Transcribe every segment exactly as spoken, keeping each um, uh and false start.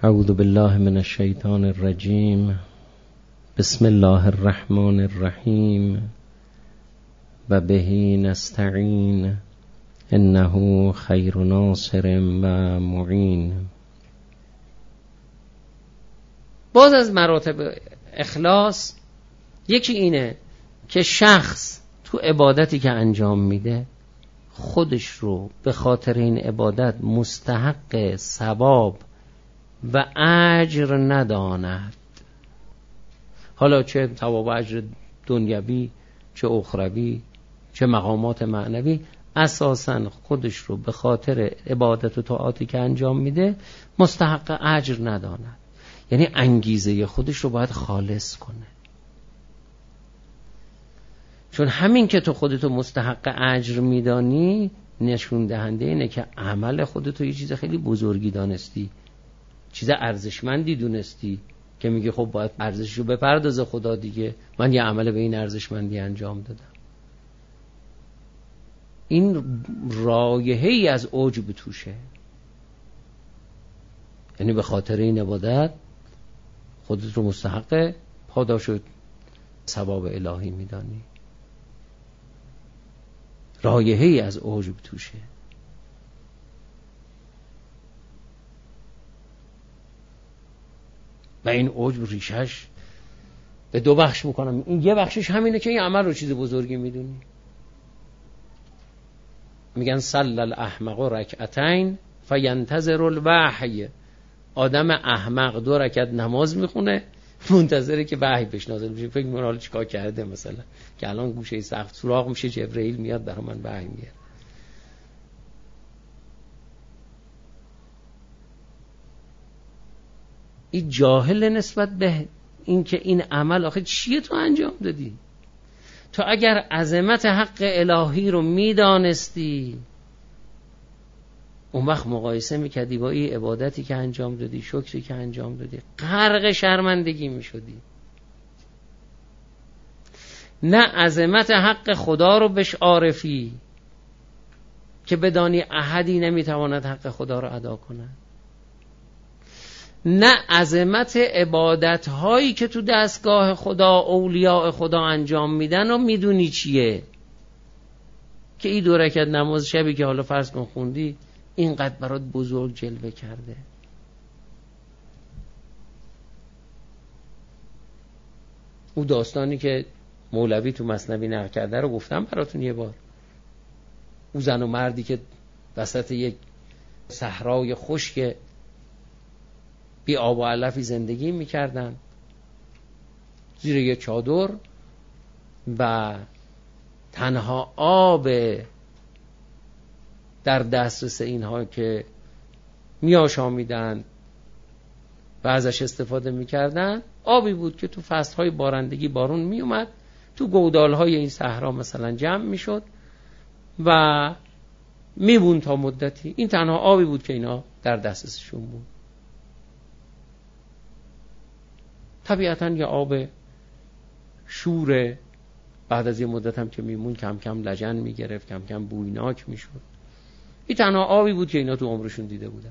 اعوذ بالله من الشیطان الرجیم. بسم الله الرحمن الرحیم و به نستعین انه خیر ناصر و معین. باز از مراتب اخلاص یکی اینه که شخص تو عبادتی که انجام میده خودش رو به خاطر این عبادت مستحق ثواب و اجر نداند، حالا چه ثواب و اجر دنیوی چه اخروی چه مقامات معنوی، اساساً خودش رو به خاطر عبادت و طاعاتی که انجام میده مستحق اجر نداند. یعنی انگیزه خودش رو باید خالص کنه، چون همین که تو خودتو مستحق اجر میدانی نشون دهنده اینه که عمل خودتو یه چیز خیلی بزرگی دانستی، چیز ارزشمندی دونستی که میگه خب باید ارزششو بپردازه خدا دیگه، من یه عمل به این ارزشمندی انجام دادم. این رایحه‌ای از عجب توشه، یعنی به خاطر این عبادت خودت رو مستحق پاداش و ثواب الهی میدانی. رایحه‌ای از عجب توشه. و این عجب ریشش به دو بخش میکنم. این یه بخشش همینه که این عمل رو چیز بزرگی میدونی. میگن صلی الاحمق رکعتین فینتظر الوحی. آدم احمق دو رکعت نماز میخونه منتظره که وحی بهش نازل بشه. فکر میکنه حالا چیکار کرده، مثلا که الان گوشه سقف سوراخ میشه جبرئیل میاد برای من وحی میاره. این جاهل نسبت به این که این عمل آخه چیه تو انجام دادی. تو اگر عظمت حق الهی رو میدانستی اون وقت مقایسه میکردی با این عبادتی که انجام دادی، شکری که انجام دادی، غرق شرمندگی میشدی. نه عظمت حق خدا رو بهش عارفی که بدانی احدی نمیتواند حق خدا رو ادا کنه، نه عظمت عبادت هایی که تو دستگاه خدا اولیاء خدا انجام میدن و میدونی چیه، که این دو رکعت نماز شبی که حالا فرض کن خوندی اینقدر برات بزرگ جلوه کرده. او داستانی که مولوی تو مثنوی نقل کرده رو گفتم براتون یه بار. او زن و مردی که وسط یک صحرای خشک بی آب و علفی زندگی میکردن زیر یه چادر و تنها آب در دسترس اینها که میآشامیدن و ازش استفاده میکردن آبی بود که تو فصلهای بارندگی بارون میومد، تو گودالهای این صحرا مثلا جمع میشد و میبون تا مدتی. این تنها آبی بود که اینا در دسترسشون بود. طبیعتاً یه آب شوره، بعد از یه مدت هم که میمون کم کم لجن میگرفت، کم کم بویناک میشد. این تنها آبی بود که اینا تو عمرشون دیده بودن.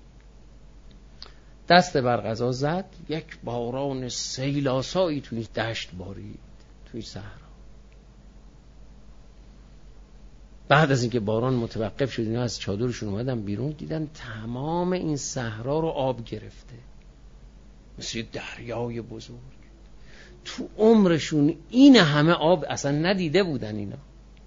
دست بر قضا زد، یک باران سیلاسایی توی دشت بارید، توی صحرا. بعد از اینکه باران متوقف شد اینا از چادرشون اومدن بیرون، دیدن تمام این صحرا رو آب گرفته، مثل دریای بزرگ. تو عمرشون این همه آب اصلا ندیده بودن اینا.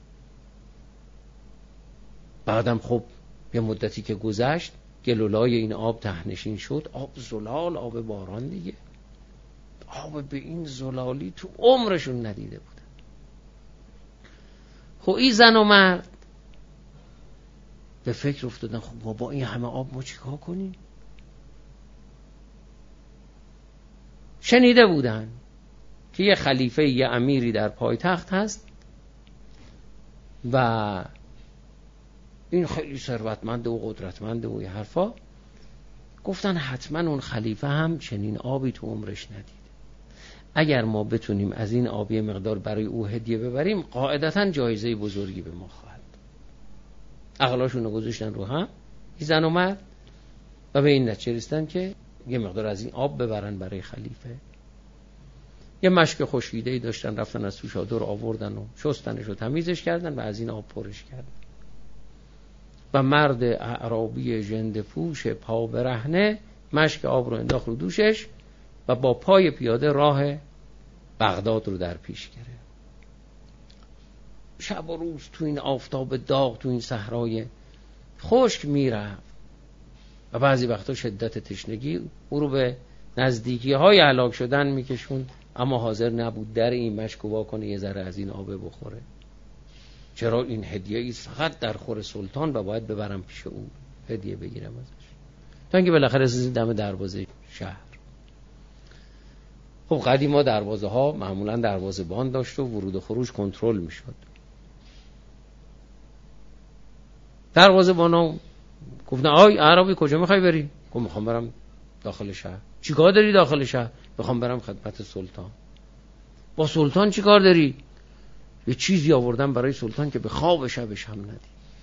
بعدم خب یه مدتی که گذشت گلولای این آب تهنشین شد، آب زلال، آب باران دیگه. آب به این زلالی تو عمرشون ندیده بودن. خب این زن و مرد به فکر افتادن خب ما با این همه آب ما چیکار کنیم؟ شنیده بودن که یه خلیفه یه امیری در پایتخت هست و این خیلی ثروتمنده و قدرتمنده و یه حرفا. گفتن حتما اون خلیفه هم چنین آبی تو عمرش ندید. اگر ما بتونیم از این آبی مقدار برای او هدیه ببریم قاعدتاً جایزه بزرگی به ما خواهد. عقلاشون رو گذاشتن رو هم این زن و مرد و به این نتیجه رسیدن که یه مقدار از این آب ببرن برای خلیفه. یه مشک خشکیده‌ای داشتن، رفتن از توش آدر آوردن و شستنش و تمیزش کردن و از این آب پرش کردن. و مرد اعرابی ژنده پوش پا برهنه مشک آب رو انداخت رو دوشش و با پای پیاده راه بغداد رو در پیش گرفت. شب و روز تو این آفتاب داغ، تو این صحرای خشک میرفت و بعضی وقتا شدت تشنگی او رو به نزدیکی های هلاک شدن میکشون، اما حاضر نبود در این مشک وا کنه یه ذره از این آب بخوره. چرا این هدیه ای فقط در خور سلطان و باید ببرم پیش او هدیه بگیرم ازش. تا اینکه بالاخره رسید دم دروازه شهر. خب قدیما دروازه ها معمولا دروازه بان داشت و ورود و خروج کنترل میشد. دروازه بانا گفتن آی اعرابی کجا میخوای بری؟ گفت میخوام برم داخل شهر. چیکار داری داخل شهر؟ میخوام برم خدمت سلطان. با سلطان چیکار داری؟ یه چیزی آوردم برای سلطان که به خواب شبش هم ندی.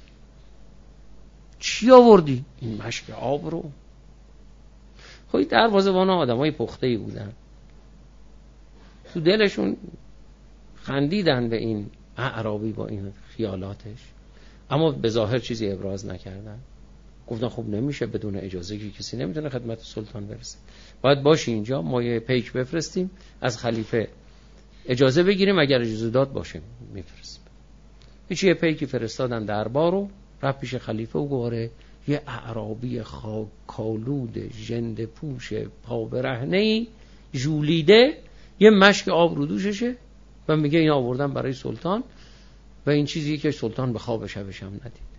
چی آوردی؟ این مشک آب رو. خب دروازه بانا آدمای پخته‌ای بودن، تو دلشون خندیدن به این اعرابی با این خیالاتش، اما به ظاهر چیزی ابراز نکردن. گفتن خب نمیشه بدون اجازه که کسی نمیتونه خدمت سلطان برسه، باید باشی اینجا، ما یه پیک بفرستیم از خلیفه اجازه بگیریم، اگر اجازه داد باشه میفرستیم. هیچ یه پیکی فرستادن دربار رو، رفت پیش خلیفه و گواره یه اعرابی خاک کالود ژنده پوش پا برهنه‌ای ژولیده یه مشک آب رو دوششه و میگه این آوردن برای سلطان و این چیزی که سلطان به خواب شبش هم ندید.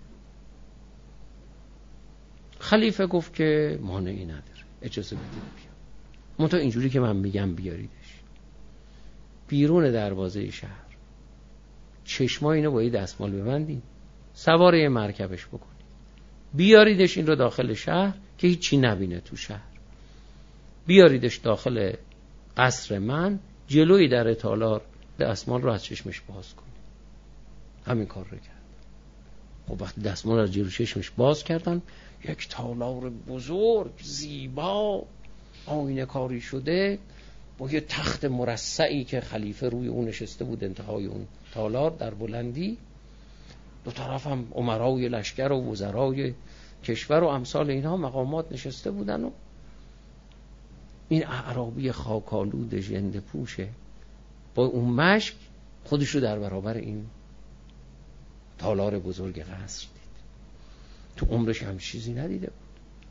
خلیفه گفت که مانعی نداره، اجازه بدید بیام. منتها اینجوری که من میگم بیاریدش بیرون دروازه شهر، چشمای اینو با یه دستمال ببندید، سوار یه مرکبش بکنید، بیاریدش این رو داخل شهر که هیچی نبینه تو شهر، بیاریدش داخل قصر من، جلوی در تالار دستمال رو از چشمش باز کنید. همین کار رو کرد. خب وقتی دستمال رو از جلوی چشمش باز کردن، یک تالار بزرگ زیبا آینه کاری شده با یه تخت مرصعی که خلیفه روی اون نشسته بود انتهای اون تالار در بلندی، دو طرف هم امرای لشکر و وزرای کشور و امثال اینها مقامات نشسته بودن و این اعرابی خاکالود ژنده پوشه با اون مشک خودش رو در برابر این تالار بزرگ قصر دید. تو عمرش هم چیزی ندیده بود.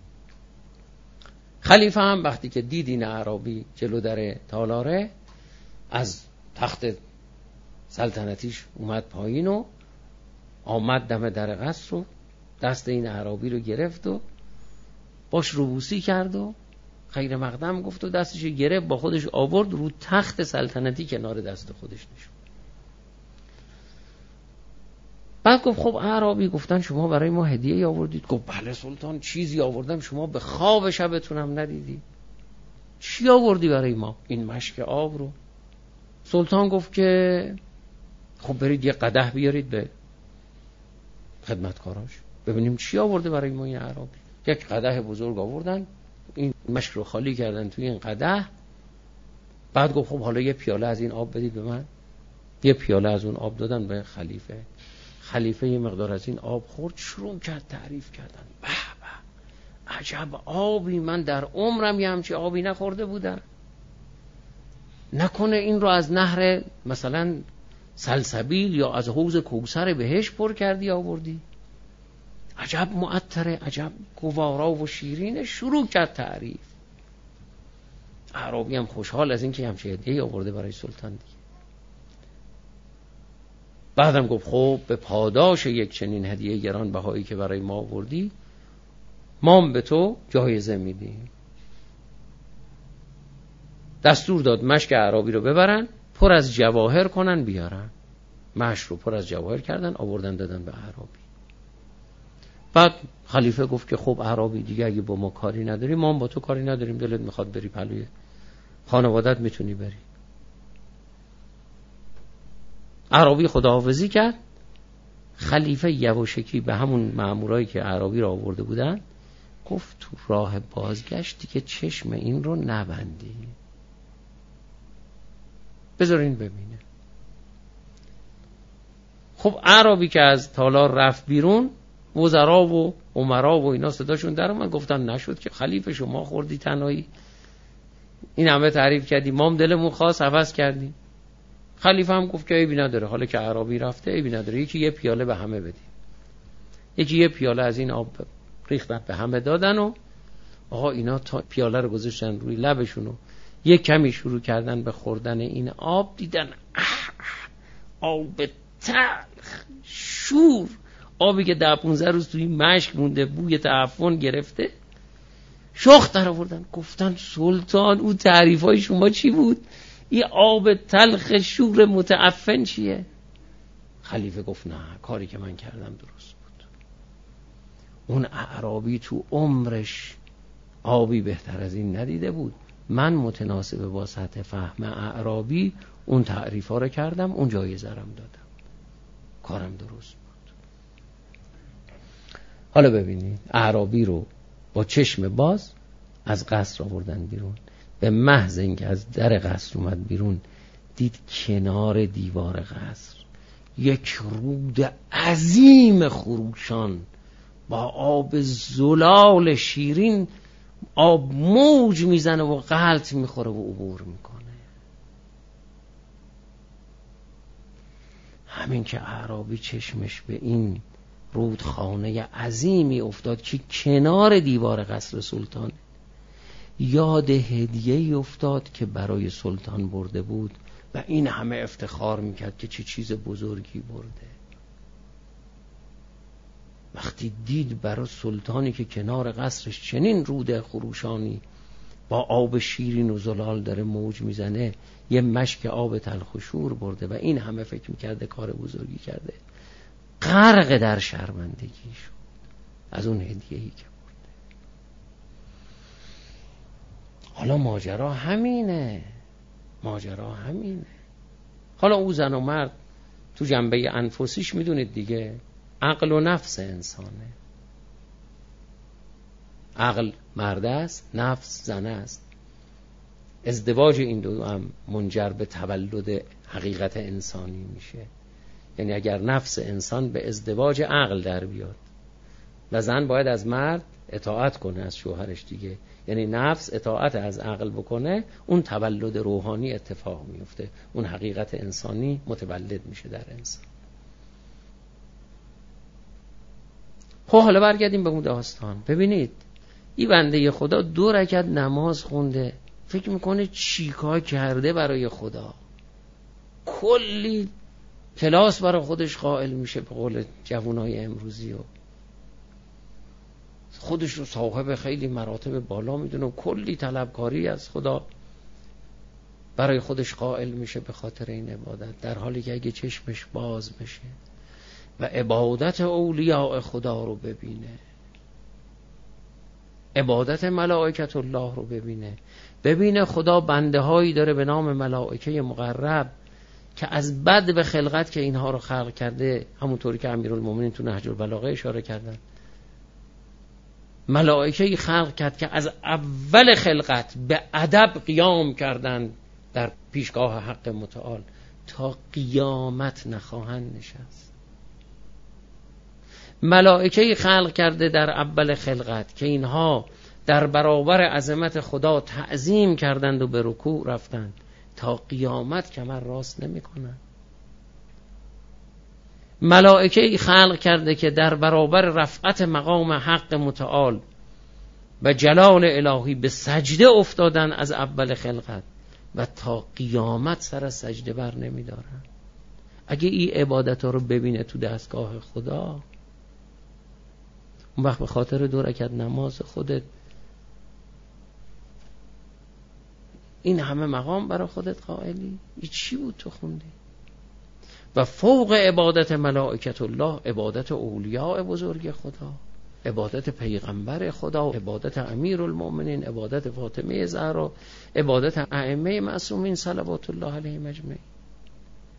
خلیفه هم وقتی که دید این اعرابی جلو در تالاره، از تخت سلطنتیش اومد پایین و آمد دم در قصر و دست این اعرابی رو گرفت و باش روبوسی کرد و خیر مقدم گفت و دستش گرفت با خودش آورد رو تخت سلطنتی کنار دست خودش نشون. بعد گفت خب اعرابی، گفتن شما برای ما هدیه آوردید؟ گفت بله سلطان، چیزی آوردم شما به خواب شبتونم ندیدی. چی آوردی برای ما؟ این مشک آب رو. سلطان گفت که خب برید یه قدح بیارید به خدمتکاراش ببینیم چی آورده برای ما این اعرابی. یک قدح بزرگ آوردن، این مشک رو خالی کردن توی این قدح. بعد گفت خب حالا یه پیاله از این آب بدید به من. یه پیاله از اون آب دادن به خلیفه. خلیفه یه مقدار از این آب خورد، شروع کرد تعریف کردن. به به عجب آبی، من در عمرم یه همچی آبی نخورده بودم. نکنه این رو از نهر مثلا سلسبیل یا از حوض کوثر بهش پر کردی آوردی؟ عجب معطره، عجب گوارا و شیرینه. شروع کرد تعریف. اعرابی هم خوشحال از این که همچه هدیه‌ای آورده برای سلطان دیگه. بعدم گفت خب به پاداش یک چنین هدیه گران بهایی که برای ما آوردی، ما به تو جایزه میدیم. دستور داد مشک اعرابی رو ببرن پر از جواهر کنن بیارن. مشک رو پر از جواهر کردن آوردن دادن به اعرابی. بعد خلیفه گفت که خب اعرابی دیگه اگه با ما کاری نداری، ما هم با تو کاری نداریم، دلت میخواد بری پلوی خانوادت میتونی بری. اعرابی خداحافظی کرد. خلیفه یواشکی به همون مامورایی که اعرابی را آورده بودن گفت تو راه بازگشتی که چشم این رو نبندی، بذار این ببینه. خب اعرابی که از تالار رفت بیرون، وزرا و امرا و اینا صداشون در اومد، گفتن نشد که خلیفه شما خوردی تنهایی، این همه تعریف کردی، ما هم دلمون خواست عوض کردیم. خلیفه هم گفت که عیبی نداره، حالا که اعرابی رفته عیبی نداره، یکی یه پیاله به همه بدیم. یکی یه پیاله از این آب ریختن به همه دادن و آقا اینا تا پیاله رو گذاشتن روی لبشون و یک کمی شروع کردن به خوردن این آب، دیدن آب تلخ شور، آبی که ده پونزده روز توی مشک مونده، بوی تعفن گرفته، شخ در آوردن. گفتن سلطان اون تعریفای شما چی بود؟ این آب تلخ شور متعفن چیه؟ خلیفه گفت نه، کاری که من کردم درست بود. اون اعرابی تو عمرش آبی بهتر از این ندیده بود، من متناسب با سطح فهم اعرابی اون تعریفا رو کردم، اون جایزه رم دادم، کارم درست بود. حالا ببینید اعرابی رو با چشم باز از قصر آوردن بیرون. به محض اینکه از در قصر اومد بیرون، دید کنار دیوار قصر یک رود عظیم خروشان با آب زلال شیرین، آب موج میزنه و غلط میخوره و عبور میکنه. همین که اعرابی چشمش به این رودخانه عظیمی افتاد که کنار دیوار قصر سلطان، یاد هدیه‌ای افتاد که برای سلطان برده بود و این همه افتخار میکرد که چه چیز بزرگی برده. وقتی دید برای سلطانی که کنار قصرش چنین رود خروشانی با آب شیرین و زلال داره موج میزنه، یه مشک آب تلخ و شور برده و این همه فکر میکرده کار بزرگی کرده، غرق در شرمندگی شد از اون هدیه‌ای که برده. حالا ماجرا همینه، ماجرا همینه. حالا او زن و مرد تو جنبه انفسیش میدونید دیگه، عقل و نفس انسانه. عقل مرد است، نفس زن است. ازدواج این دو هم منجر به تولد حقیقت انسانی میشه. یعنی اگر نفس انسان به ازدواج عقل در بیاد و زن باید از مرد اطاعت کنه از شوهرش دیگه، یعنی نفس اطاعت از عقل بکنه، اون تولد روحانی اتفاق میفته، اون حقیقت انسانی متولد میشه در انسان. خب حالا برگردیم به اون داستان. ببینید این بنده خدا دو رکعت نماز خونده، فکر میکنه چیکار کرده برای خدا، کلی کلاس برای خودش قائل میشه به قول جوانای امروزی و خودش رو صاحب خیلی مراتب بالا میدونه و کلی طلبکاری از خدا برای خودش قائل میشه به خاطر این عبادت، در حالی که اگه چشمش باز بشه و عبادت اولیاء خدا رو ببینه، عبادت ملائکت الله رو ببینه، ببینه خدا بنده هایی داره به نام ملائکه مقرب که از بد به خلقت که اینها رو خلق کرده، همونطوری که امیرالمومنین تو نهج البلاغه اشاره کردن، ملائکه خلق کرد که از اول خلقت به ادب قیام کردن در پیشگاه حق متعال تا قیامت نخواهند نشست. ملائکه خلق کرده در اول خلقت که اینها در برابر عظمت خدا تعظیم کردند و به رکوع رفتند تا قیامت کمر راست نمی کنند. ملائکه خلق کرده که در برابر رفعت مقام حق متعال و جلال الهی به سجده افتادن از اول خلقت و تا قیامت سر از سجده بر نمی دارن. اگه این عبادت ها رو ببینه تو دستگاه خدا، اون وقت به خاطر دو رکعت نماز خودت این همه مقام برای خودت قائلی؟ این چی بود تو خوندی؟ و فوق عبادت ملائکت الله عبادت اولیاء بزرگ خدا، عبادت پیغمبر خدا، عبادت امیرالمومنین، عبادت فاطمه زهرا، عبادت ائمه معصومین صلوات الله علیهم اجمعین.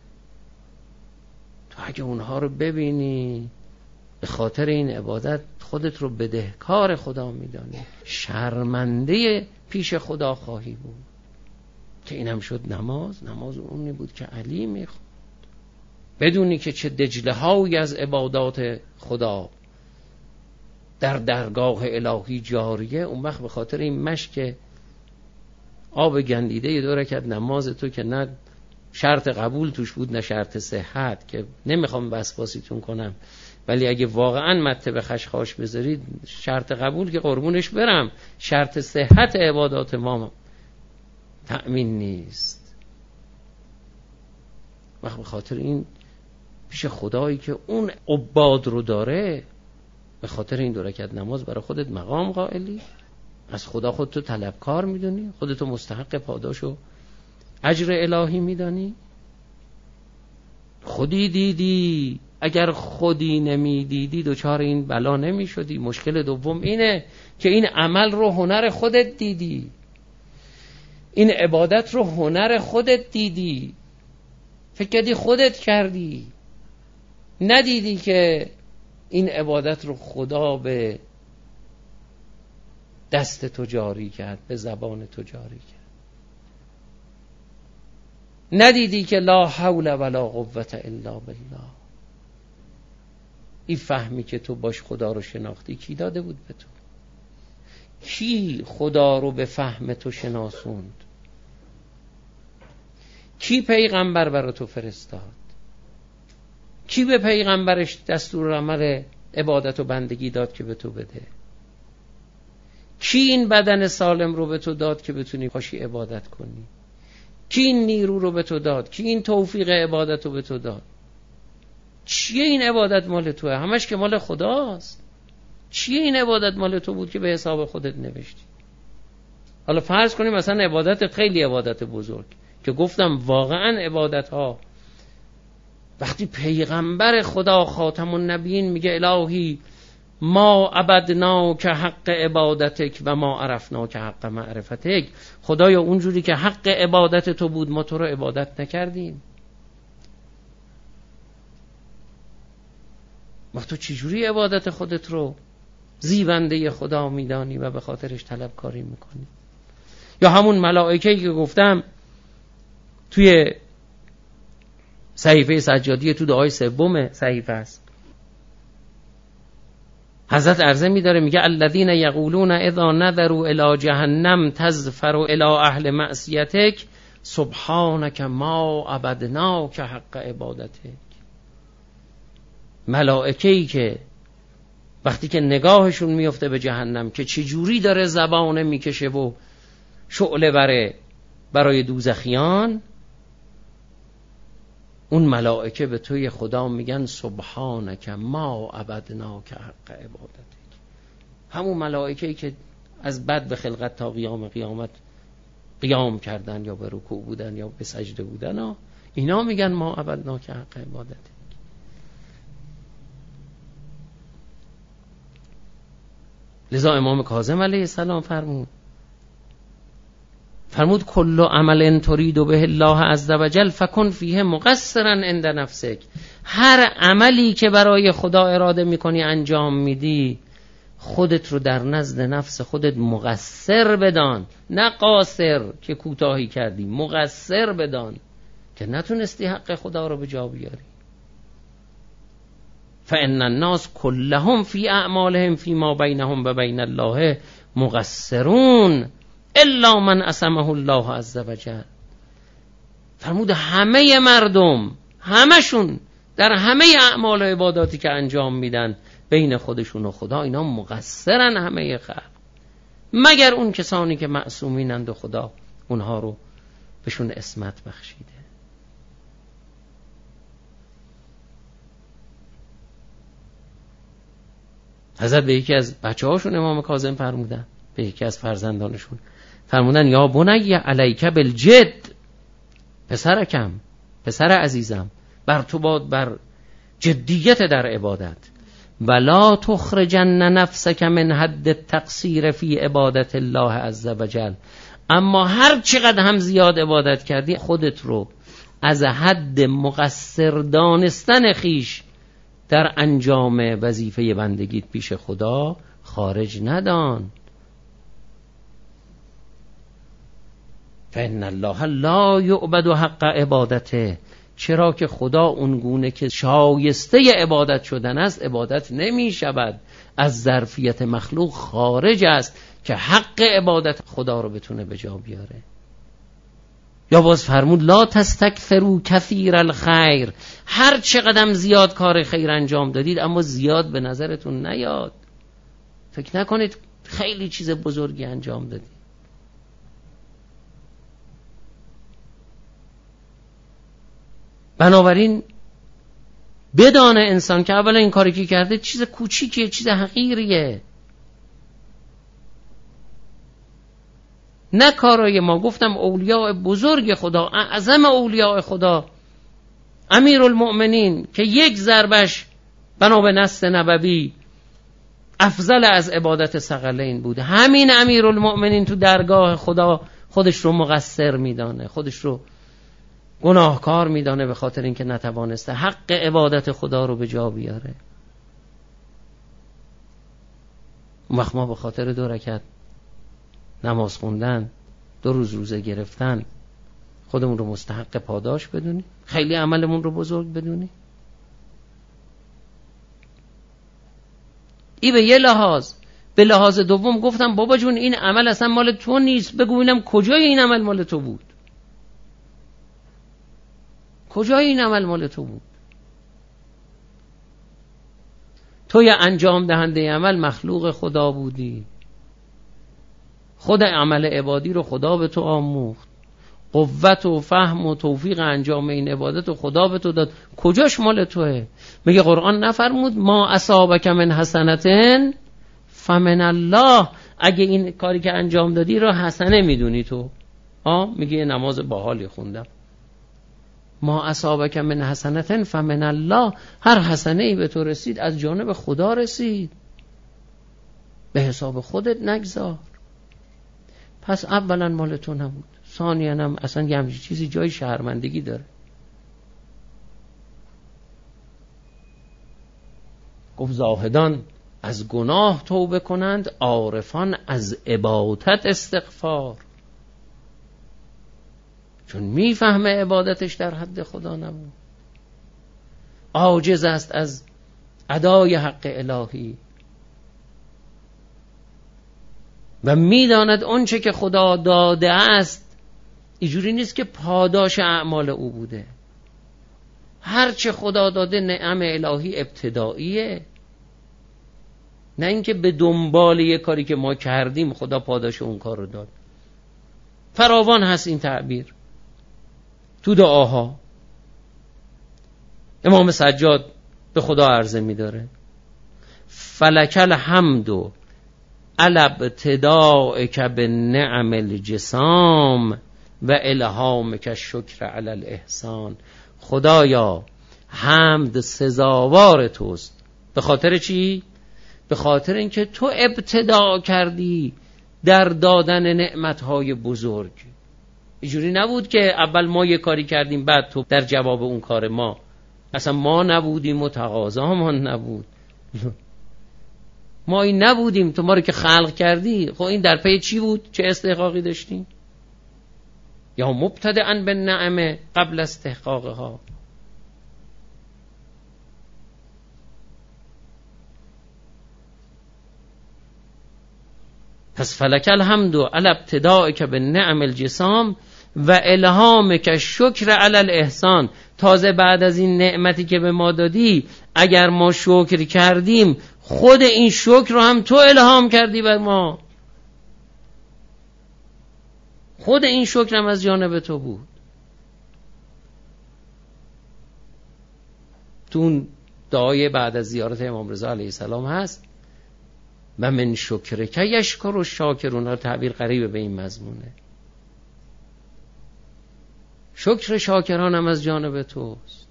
تو اگه اونها رو ببینی به خاطر این عبادت خودت رو بدهکار خدا میدانی، شرمنده پیش خدا خواهی بود. که اینم شد نماز. نماز اونی بود که علی میخواد، بدونی که چه دجله هایی از عبادات خدا در درگاه الهی جاریه. اون وقت به خاطر این مشک آب گندیده دو رکعت نماز تو که نه شرط قبول توش بود نه شرط صحت، که نمیخوام وسواسیتون کنم، ولی اگه واقعا مته به خشخاش بذارید شرط قبول که قربونش برم، شرط صحت عبادات ما تأمین نیست. وقت به خاطر این پیش خدایی که اون عباد رو داره، به خاطر این دو رکعت نماز برای خودت مقام قائلی، از خدا خودتو طلبکار میدونی، خودتو مستحق پاداش و اجر الهی میدانی. خودی دیدی، اگر خودی نمیدیدی دوچار این بلا نمیشدی. مشکل دوم اینه که این عمل رو هنر خودت دیدی، این عبادت رو هنر خودت دیدی، فکر کردی خودت کردی، ندیدی که این عبادت رو خدا به دست تو جاری کرد، به زبان تو جاری کرد. ندیدی که لا حول ولا قوة الا بالله. این فهمی که تو باش خدا رو شناختی کی داده بود به تو؟ کی خدا رو به فهم تو شناسوند؟ کی پیغمبر برای تو فرستاد؟ کی به پیغمبرش دستور عمل عبادت و بندگی داد که به تو بده؟ کی این بدن سالم رو به تو داد که بتونی پاشی عبادت کنی؟ کی این نیرو رو به تو داد؟ کی این توفیق عبادت رو به تو داد؟ چیه این عبادت مال توه؟ همش که مال خداست. چیه این عبادت مال تو بود که به حساب خودت نوشتی؟ حالا فرض کنیم مثلا عبادت خیلی عبادت بزرگ که گفتم واقعا عبادت ها وقتی پیغمبر خدا خاتم النبیین میگه الهی ما عبدنا که حق عبادتک و ما عرفنا که حق معرفتک، خدایا اونجوری که حق عبادت تو بود ما تو رو عبادت نکردیم. وقت تو چجوری عبادت خودت رو زیبنده خدا میدانی و به خاطرش طلبکاری میکنی؟ یا همون ملائکه‌ای که گفتم توی صحیفه سجادی تو دعای سوم صحیفه است، حضرت عرضه می‌داره میگه الذین یقولون اذا نظروا الی جهنم تزفر الی اهل معصیتک سبحانک ما عبدناک حق عبادتک. ملائکه‌ای که وقتی که نگاهشون میفته به جهنم که چجوری داره زبانه میکشه و شعله بره برای دوزخیان، اون ملائکه به توی خدا میگن سبحانک ما عبدناک حق عبادتک. همون ملائکه‌ای که از بد به خلقت تا قیام قیامت قیام کردن یا به رکوع بودن یا به سجده بودن، اینا میگن ما عبدناک حق عبادتک. لذا امام کاظم علیه السلام فرمود فرمود کل عمل ترید به الله عز وجل فکن فیه مقصرا عند نفسک. هر عملی که برای خدا اراده میکنی انجام میدی، خودت رو در نزد نفس خودت مقصر بدان، نه قاصر که کوتاهی کردی، مقصر بدان که نتونستی حق خدا رو به جا بیاری. فان الناس كلهم فی اعمالهم فيما بینهم و بین الله مقصرون الا من عصمه الله عز وجل. فرمود همه مردم، همشون در همه اعمال و عباداتی که انجام میدن بین خودشون و خدا اینا مقصرن همه خلق، مگر اون کسانی که معصومینند و خدا اونها رو بهشون عصمت بخشیده. حضرت به یکی از بچه هاشون امام کاظم فرمودن، به یکی از فرزندانشون فرمودن یا بنی علیک بالجد، پسرکم، پسر عزیزم، بر تو باد بر جدیت در عبادت، ولا تخرجن نفسک من حد التقصیر فی عبادت الله عز وجل. اما هر چقدر هم زیاد عبادت کردی خودت رو از حد مقصر دانستن خیش در انجام وظیفه بندگیت پیش خدا خارج ندان. فإن الله لا یعبد حق عبادته، چرا که خدا اونگونه که شایسته عبادت شدن است عبادت نمی شود، از ظرفیت مخلوق خارج است که حق عبادت خدا رو بتونه به جا بیاره. یا باز فرمود لا تستکثروا کثیر الخیر، هر چقدر زیاد کار خیر انجام دادید اما زیاد به نظرتون نیاد، فکر نکنید خیلی چیز بزرگی انجام دادید. بنابراین بدانه انسان که اولا این کاری که کرده چیز کوچیکیه، چیز حقیریه، نه کارای ما. گفتم اولیاء بزرگ خدا، اعظم اولیاء خدا امیرالمؤمنین که یک ضربش بنا به نص نبوی افضل از عبادت ثقلین بود، همین امیرالمؤمنین تو درگاه خدا خودش رو مقصر میدانه، خودش رو گناهکار میدانه به خاطر اینکه نتوانسته حق عبادت خدا رو به جا بیاره. اون وقت ما به خاطر دو رکعت نماز خوندن، دو روز روزه گرفتن، خودمون رو مستحق پاداش بدونی؟ خیلی عملمون رو بزرگ بدونی؟ ای به یه لحاظ. به لحاظ دوم گفتم بابا جون این عمل اصلا مال تو نیست، بگو ببینم کجای این عمل مال تو بود؟ کجای این عمل مال تو بود؟ تو یا انجام دهنده عمل مخلوق خدا بودی، خود عمل عبادی رو خدا به تو آموخت، قوت و فهم و توفیق انجام این عبادت رو خدا به تو داد، کجاش مال توه؟ میگه قرآن نفرمود ما اصابک من حسنتن فمن الله، اگه این کاری که انجام دادی رو حسنه میدونی تو، ها میگه نماز باحالی خوندم، ما اصابک من حسنتن فمن الله، هر حسنه ای به تو رسید از جانب خدا رسید، به حساب خودت نگذار. پس اولا مال تو نبود، ثانیاً هم اصلا یه همچین چیزی جای شرمندگی داره. گفت زاهدان از گناه توبه کنند، عارفان از عبادت استغفار، چون میفهمه عبادتش در حد خدا نبود، عاجز است از ادای حق الهی و میداند اون چه که خدا داده است اینجوری نیست که پاداش اعمال او بوده. هر چه خدا داده نعم الهی ابتداییه، نه اینکه به دنبال یه کاری که ما کردیم خدا پاداش اون کار رو داد. فراوان هست این تعبیر تو دعاها. امام سجاد به خدا عرضه می‌داره فلک الحمد علی ابتدائک بالنعم الجسام و الهامک الشکر علی الاحسان. خدایا حمد سزاوار توست. به خاطر چی؟ به خاطر اینکه تو ابتدا کردی در دادن نعمتهای بزرگ. اینجوری نبود که اول ما یه کاری کردیم بعد تو در جواب اون کار ما، اصلا ما نبودیم و تقاضامان نبود، ما این نبودیم، تو ما رو که خلق کردی. خب این در پی چی بود؟ چه استحقاقی داشتیم؟ یا مبتدئا بالنعمه قبل استحقاقها. پس فلک الحمد علی ابتدائک بالنعم الجسام و الهامک الشکر علی الاحسان. تازه بعد از این نعمتی که به ما دادی اگر ما شکر کردیم خود این شکر رو هم تو الهام کردی بر ما، خود این شکر هم از جانب تو بود. تو اون دعای بعد از زیارت امام رضا علیه السلام هست و من شکر که یشکر و شاکرون، ها تعبیر قریب به این مضمونه. شکر شاکران هم از جانب توست.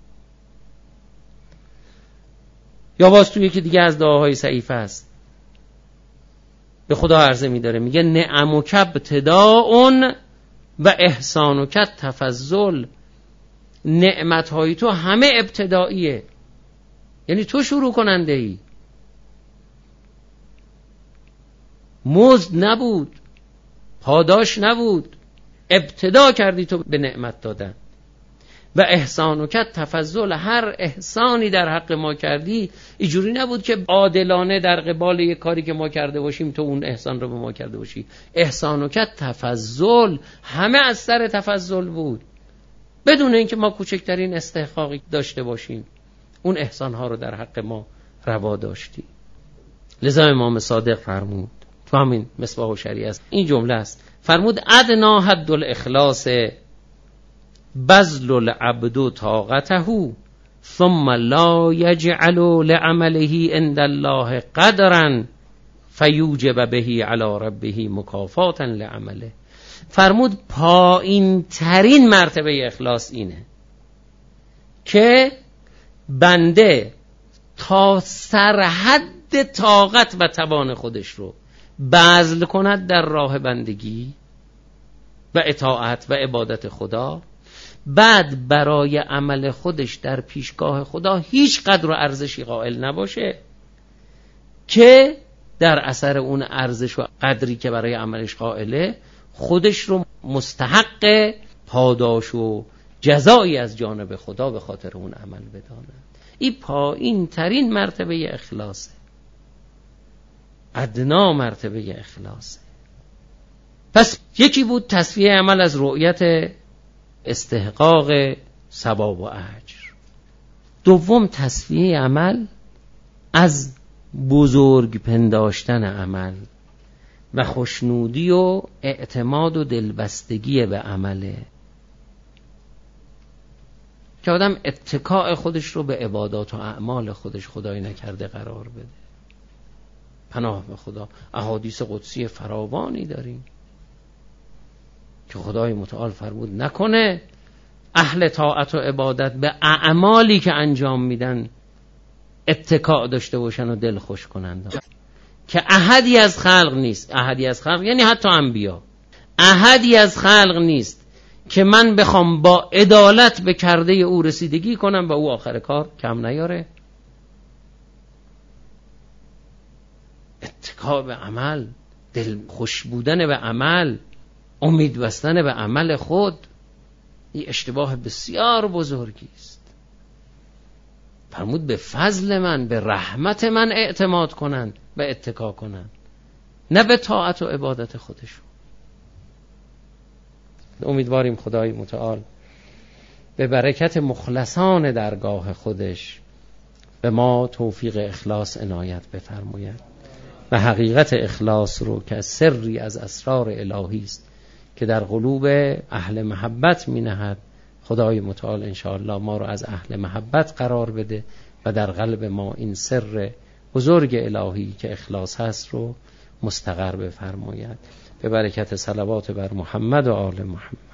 یا باز توی یکی دیگه از دعاهای صحیفه است به خدا عرضه می داره، میگه نعمک ابتداء و احسانک تفضل. نعمتهای تو همه ابتداییه، یعنی تو شروع کننده ای. مزد نبود، پاداش نبود، ابتدا کردی تو به نعمت دادن. و احسان و کت تفضل، هر احسانی در حق ما کردی اینجوری نبود که عادلانه در قبال یک کاری که ما کرده باشیم تو اون احسان رو به ما کرده باشی. احسان و کت تفضل، همه از سر تفضل بود، بدون اینکه ما کوچکترین استحقاقی داشته باشیم اون احسانها رو در حق ما روا داشتی. لذا امام صادق فرمود تو همین مصباح الشریعه است، این جمله است، فرمود ادنا حد الاخلاص بذل العبد طاقته ثم لا یجعل لعمله عند الله قدرا فیوجب به علی ربه مکافاتا لعمله. فرمود پایین ترین مرتبه اخلاص اینه که بنده تا سرحد طاقت و توان خودش رو بذل کند در راه بندگی و اطاعت و عبادت خدا، بعد برای عمل خودش در پیشگاه خدا هیچ قدر و ارزشی قائل نباشه که در اثر اون ارزش و قدری که برای عملش قائله خودش رو مستحق پاداش و جزایی از جانب خدا به خاطر اون عمل بداند. این پایین ترین مرتبه اخلاصه، ادنا مرتبه اخلاصه. پس یکی بود تصفیه عمل از رؤیت استحقاق ثواب و اجر. دوم تصفیه عمل از بزرگ پنداشتن عمل و خوشنودی و اعتماد و دلبستگی به عمله، که آدم اتکاء خودش رو به عبادات و اعمال خودش خدای نکرده قرار بده. پناه به خدا، احادیث قدسی فراوانی داریم که خدای متعال فرمود نکنه اهل طاعت و عبادت به اعمالی که انجام میدن اتکاء داشته باشن و دل خوش کنند، که احدی از خلق نیست، احدی از خلق یعنی حتی انبیا، احدی از خلق نیست که من بخوام با عدالت به کرده او رسیدگی کنم و او آخر کار کم نیاره. اتکاء به عمل، دل خوش بودن به عمل، امید بستن به عمل خود، این اشتباه بسیار بزرگی است. فرمود به فضل من، به رحمت من اعتماد کنند و اتکا کنند، نه به طاعت و عبادت خودشون. امیدواریم خدای متعال به برکت مخلصان درگاه خودش به ما توفیق اخلاص عنایت بفرماید و حقیقت اخلاص رو که سری از اسرار الهی است که در قلوب اهل محبت می نهد، خدای متعال انشاءالله ما رو از اهل محبت قرار بده و در قلب ما این سر بزرگ الهی که اخلاص هست رو مستقر بفرماید. به برکت صلوات بر محمد و آل محمد.